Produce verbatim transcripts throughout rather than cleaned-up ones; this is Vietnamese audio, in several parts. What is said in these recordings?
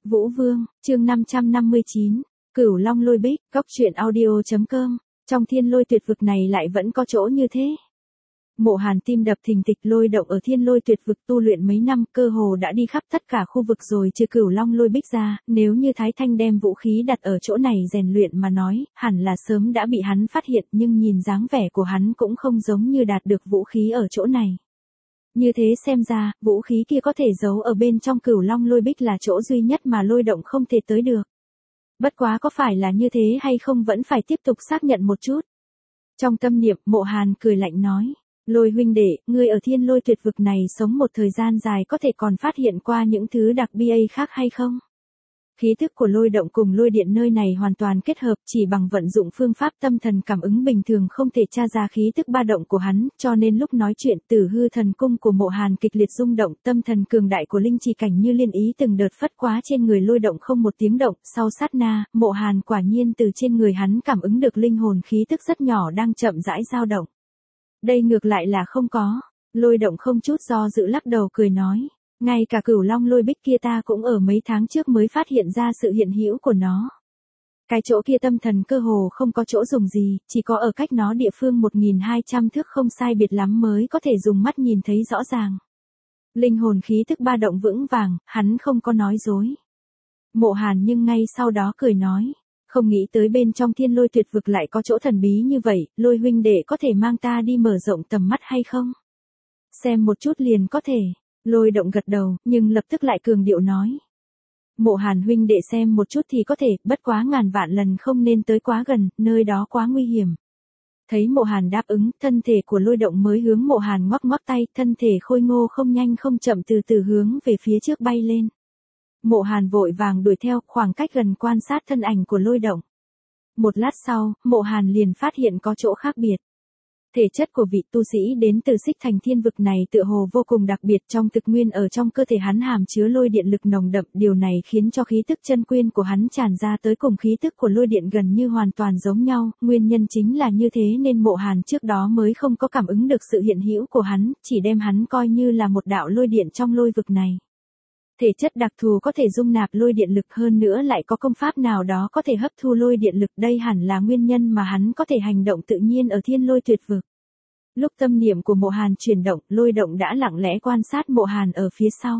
Vũ Vương, chương năm trăm năm mươi chín, Cửu Long Lôi Bích, Cốc truyện audio chấm com. Trong thiên lôi tuyệt vực này lại vẫn có chỗ như thế. Mộ Hàn tim đập thình thịch. Lôi động ở thiên lôi tuyệt vực tu luyện mấy năm, cơ hồ đã đi khắp tất cả khu vực rồi trừ Cửu Long Lôi Bích ra, nếu như Thái Thanh đem vũ khí đặt ở chỗ này rèn luyện mà nói, hẳn là sớm đã bị hắn phát hiện, nhưng nhìn dáng vẻ của hắn cũng không giống như đạt được vũ khí ở chỗ này. Như thế xem ra, vũ khí kia có thể giấu ở bên trong Cửu Long Lôi Bích là chỗ duy nhất mà lôi động không thể tới được. Bất quá có phải là như thế hay không vẫn phải tiếp tục xác nhận một chút. Trong tâm niệm, Mộ Hàn cười lạnh nói, Lôi huynh đệ, ngươi ở thiên lôi tuyệt vực này sống một thời gian dài có thể còn phát hiện qua những thứ đặc biệt khác hay không? Khí thức của lôi động cùng lôi điện nơi này hoàn toàn kết hợp, chỉ bằng vận dụng phương pháp tâm thần cảm ứng bình thường không thể tra ra khí thức ba động của hắn, cho nên lúc nói chuyện Tử Hư Thần Cung của Mộ Hàn kịch liệt rung động, tâm thần cường đại của linh trì cảnh như liên ý từng đợt phất quá trên người lôi động không một tiếng động, sau sát na, Mộ Hàn quả nhiên từ trên người hắn cảm ứng được linh hồn khí thức rất nhỏ đang chậm rãi dao động. Đây ngược lại là không có, lôi động không chút do dự lắc đầu cười nói. Ngay cả Cửu Long Lôi Bích kia ta cũng ở mấy tháng trước mới phát hiện ra sự hiện hữu của nó. Cái chỗ kia tâm thần cơ hồ không có chỗ dùng gì, chỉ có ở cách nó địa phương một nghìn hai trăm thước không sai biệt lắm mới có thể dùng mắt nhìn thấy rõ ràng. Linh hồn khí tức ba động vững vàng, hắn không có nói dối. Mộ Hàn nhưng ngay sau đó cười nói, không nghĩ tới bên trong thiên lôi tuyệt vực lại có chỗ thần bí như vậy, Lôi huynh đệ có thể mang ta đi mở rộng tầm mắt hay không? Xem một chút liền có thể. Lôi động gật đầu, nhưng lập tức lại cường điệu nói. Mộ Hàn huynh đệ xem một chút thì có thể, bất quá ngàn vạn lần không nên tới quá gần, nơi đó quá nguy hiểm. Thấy Mộ Hàn đáp ứng, thân thể của lôi động mới hướng Mộ Hàn ngoắc ngoắc tay, thân thể khôi ngô không nhanh không chậm từ từ hướng về phía trước bay lên. Mộ Hàn vội vàng đuổi theo, khoảng cách gần quan sát thân ảnh của lôi động. Một lát sau, Mộ Hàn liền phát hiện có chỗ khác biệt. Thể chất của vị tu sĩ đến từ Xích Thành thiên vực này tựa hồ vô cùng đặc biệt, trong thực nguyên ở trong cơ thể hắn hàm chứa lôi điện lực nồng đậm, điều này khiến cho khí tức chân nguyên của hắn tràn ra tới cùng khí tức của lôi điện gần như hoàn toàn giống nhau, nguyên nhân chính là như thế nên Mộ Hàn trước đó mới không có cảm ứng được sự hiện hữu của hắn, chỉ đem hắn coi như là một đạo lôi điện trong lôi vực này. Thể chất đặc thù có thể dung nạp lôi điện lực, hơn nữa lại có công pháp nào đó có thể hấp thu lôi điện lực, đây hẳn là nguyên nhân mà hắn có thể hành động tự nhiên ở thiên lôi tuyệt vực. Lúc tâm niệm của Mộ Hàn chuyển động, lôi động đã lặng lẽ quan sát Mộ Hàn ở phía sau.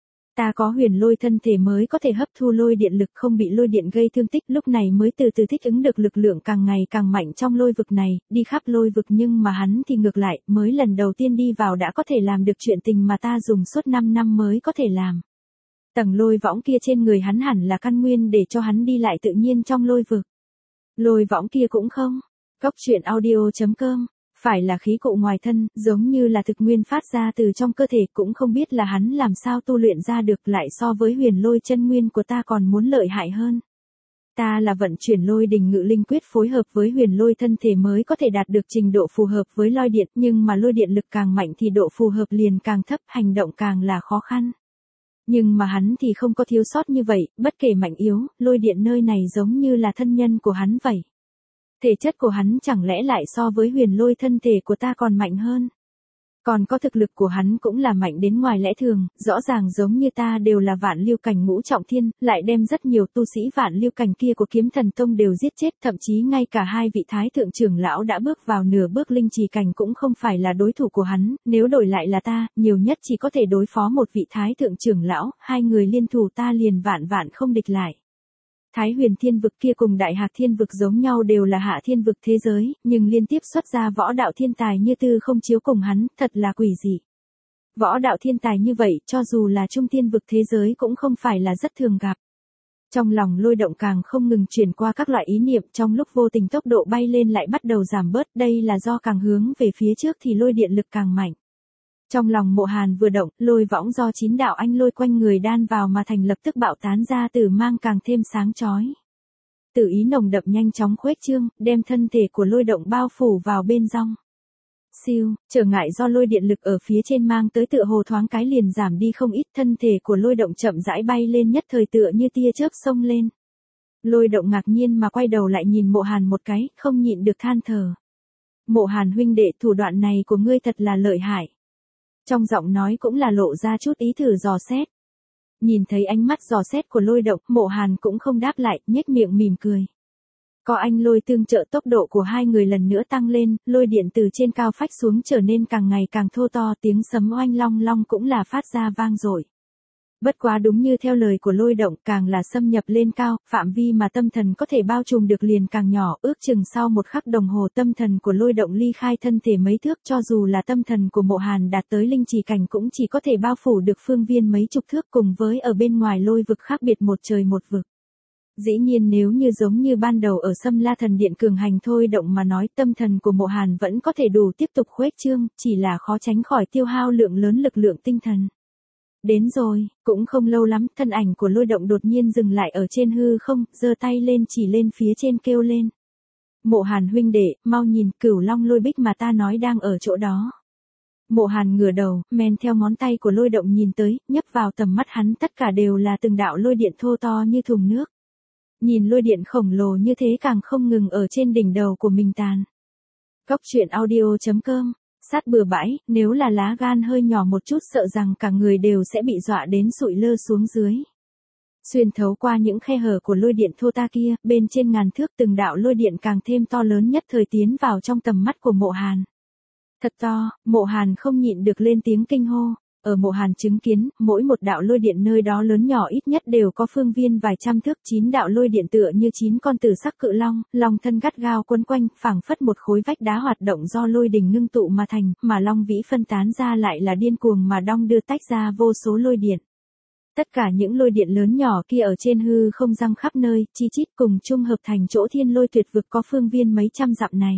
Ta có huyền lôi thân thể mới có thể hấp thu lôi điện lực, không bị lôi điện gây thương tích, lúc này mới từ từ thích ứng được lực lượng càng ngày càng mạnh trong lôi vực này, đi khắp lôi vực, nhưng mà hắn thì ngược lại, mới lần đầu tiên đi vào đã có thể làm được chuyện tình mà ta dùng suốt năm năm mới có thể làm. Tầng lôi võng kia trên người hắn hẳn là căn nguyên để cho hắn đi lại tự nhiên trong lôi vực. Lôi võng kia cũng không. Cốc truyện audio chấm com. Phải là khí cụ ngoài thân, giống như là thực nguyên phát ra từ trong cơ thể, cũng không biết là hắn làm sao tu luyện ra được, lại so với huyền lôi chân nguyên của ta còn muốn lợi hại hơn. Ta là vận chuyển lôi đình ngự linh quyết phối hợp với huyền lôi thân thể mới có thể đạt được trình độ phù hợp với lôi điện, nhưng mà lôi điện lực càng mạnh thì độ phù hợp liền càng thấp, hành động càng là khó khăn. Nhưng mà hắn thì không có thiếu sót như vậy, bất kể mạnh yếu, lôi điện nơi này giống như là thân nhân của hắn vậy. Thể chất của hắn chẳng lẽ lại so với huyền lôi thân thể của ta còn mạnh hơn. Còn có thực lực của hắn cũng là mạnh đến ngoài lẽ thường, rõ ràng giống như ta đều là vạn lưu cảnh ngũ trọng thiên, lại đem rất nhiều tu sĩ vạn lưu cảnh kia của kiếm thần tông đều giết chết, thậm chí ngay cả hai vị thái thượng trưởng lão đã bước vào nửa bước linh trì cảnh cũng không phải là đối thủ của hắn, nếu đổi lại là ta, nhiều nhất chỉ có thể đối phó một vị thái thượng trưởng lão, hai người liên thủ ta liền vạn vạn không địch lại. Thái huyền thiên vực kia cùng đại hạc thiên vực giống nhau đều là hạ thiên vực thế giới, nhưng liên tiếp xuất ra võ đạo thiên tài như tư không chiếu cùng hắn, thật là quỷ dị. Võ đạo thiên tài như vậy, cho dù là trung thiên vực thế giới cũng không phải là rất thường gặp. Trong lòng lôi động càng không ngừng chuyển qua các loại ý niệm, trong lúc vô tình tốc độ bay lên lại bắt đầu giảm bớt, đây là do càng hướng về phía trước thì lôi điện lực càng mạnh. Trong lòng Mộ Hàn vừa động, lôi võng do chín đạo anh lôi quanh người đan vào mà thành lập tức bạo tán ra, tử mang càng thêm sáng chói. Tử ý nồng đậm nhanh chóng khuếch trương, đem thân thể của lôi động bao phủ vào bên trong. Siêu, trở ngại do lôi điện lực ở phía trên mang tới tựa hồ thoáng cái liền giảm đi không ít, thân thể của lôi động chậm rãi bay lên, nhất thời tựa như tia chớp xông lên. Lôi động ngạc nhiên mà quay đầu lại nhìn Mộ Hàn một cái, không nhịn được than thở. Mộ Hàn huynh đệ, thủ đoạn này của ngươi thật là lợi hại. Trong giọng nói cũng là lộ ra chút ý thử dò xét. Nhìn thấy ánh mắt dò xét của Lôi Động, Mộ Hàn cũng không đáp lại, nhếch miệng mỉm cười. Có anh Lôi tương trợ, tốc độ của hai người lần nữa tăng lên, lôi điện từ trên cao phách xuống trở nên càng ngày càng thô to, tiếng sấm oanh long long cũng là phát ra vang dội. Bất quá đúng như theo lời của Lôi Động, càng là xâm nhập lên cao, phạm vi mà tâm thần có thể bao trùm được liền càng nhỏ, ước chừng sau một khắc đồng hồ tâm thần của Lôi Động ly khai thân thể mấy thước, cho dù là tâm thần của Mộ Hàn đạt tới linh chỉ cảnh cũng chỉ có thể bao phủ được phương viên mấy chục thước, cùng với ở bên ngoài lôi vực khác biệt một trời một vực. Dĩ nhiên nếu như giống như ban đầu ở Sâm La Thần Điện cường hành thôi động mà nói, tâm thần của Mộ Hàn vẫn có thể đủ tiếp tục khuếch trương, chỉ là khó tránh khỏi tiêu hao lượng lớn lực lượng tinh thần. Đến rồi, cũng không lâu lắm, thân ảnh của Lôi Động đột nhiên dừng lại ở trên hư không, giơ tay lên chỉ lên phía trên kêu lên. Mộ Hàn huynh đệ, mau nhìn, Cửu Long lôi bích mà ta nói đang ở chỗ đó. Mộ Hàn ngửa đầu, men theo ngón tay của Lôi Động nhìn tới, nhấp vào tầm mắt hắn tất cả đều là từng đạo lôi điện thô to như thùng nước. Nhìn lôi điện khổng lồ như thế càng không ngừng ở trên đỉnh đầu của mình tàn. Góc truyện audio chấm com, sát bừa bãi, nếu là lá gan hơi nhỏ một chút sợ rằng cả người đều sẽ bị dọa đến sụi lơ xuống dưới. Xuyên thấu qua những khe hở của lôi điện thô ta kia, bên trên ngàn thước từng đạo lôi điện càng thêm to lớn nhất thời tiến vào trong tầm mắt của Mộ Hàn. Thật to, Mộ Hàn không nhịn được lên tiếng kinh hô. Ở Mộ Hàn chứng kiến, mỗi một đạo lôi điện nơi đó lớn nhỏ ít nhất đều có phương viên vài trăm thước, chín đạo lôi điện tựa như chín con tử sắc cự long, long thân gắt gao quấn quanh, phảng phất một khối vách đá hoạt động do lôi đình ngưng tụ mà thành, mà long vĩ phân tán ra lại là điên cuồng mà đong đưa tách ra vô số lôi điện. Tất cả những lôi điện lớn nhỏ kia ở trên hư không răng khắp nơi, chi chít cùng chung hợp thành chỗ thiên lôi tuyệt vực có phương viên mấy trăm dặm này.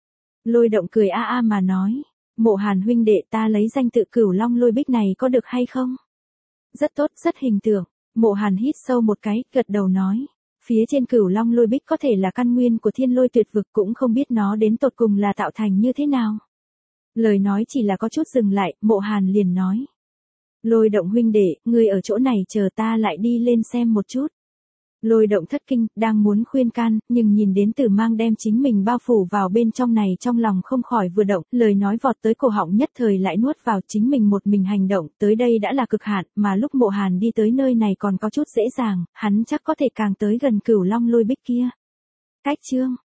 Lôi Động cười a a mà nói. Mộ Hàn huynh đệ, ta lấy danh tự Cửu Long lôi bích này có được hay không? Rất tốt, rất hình tượng. Mộ Hàn hít sâu một cái, gật đầu nói. Phía trên Cửu Long lôi bích có thể là căn nguyên của thiên lôi tuyệt vực, cũng không biết nó đến tột cùng là tạo thành như thế nào. Lời nói chỉ là có chút dừng lại, Mộ Hàn liền nói. Lôi Động huynh đệ, ngươi ở chỗ này chờ ta lại đi lên xem một chút. Lôi Động thất kinh, đang muốn khuyên can, nhưng nhìn đến Tử Mang đem chính mình bao phủ vào bên trong này, trong lòng không khỏi vừa động, lời nói vọt tới cổ họng nhất thời lại nuốt vào, chính mình một mình hành động, tới đây đã là cực hạn, mà lúc Mộ Hàn đi tới nơi này còn có chút dễ dàng, hắn chắc có thể càng tới gần Cửu Long lôi bích kia. Cách chương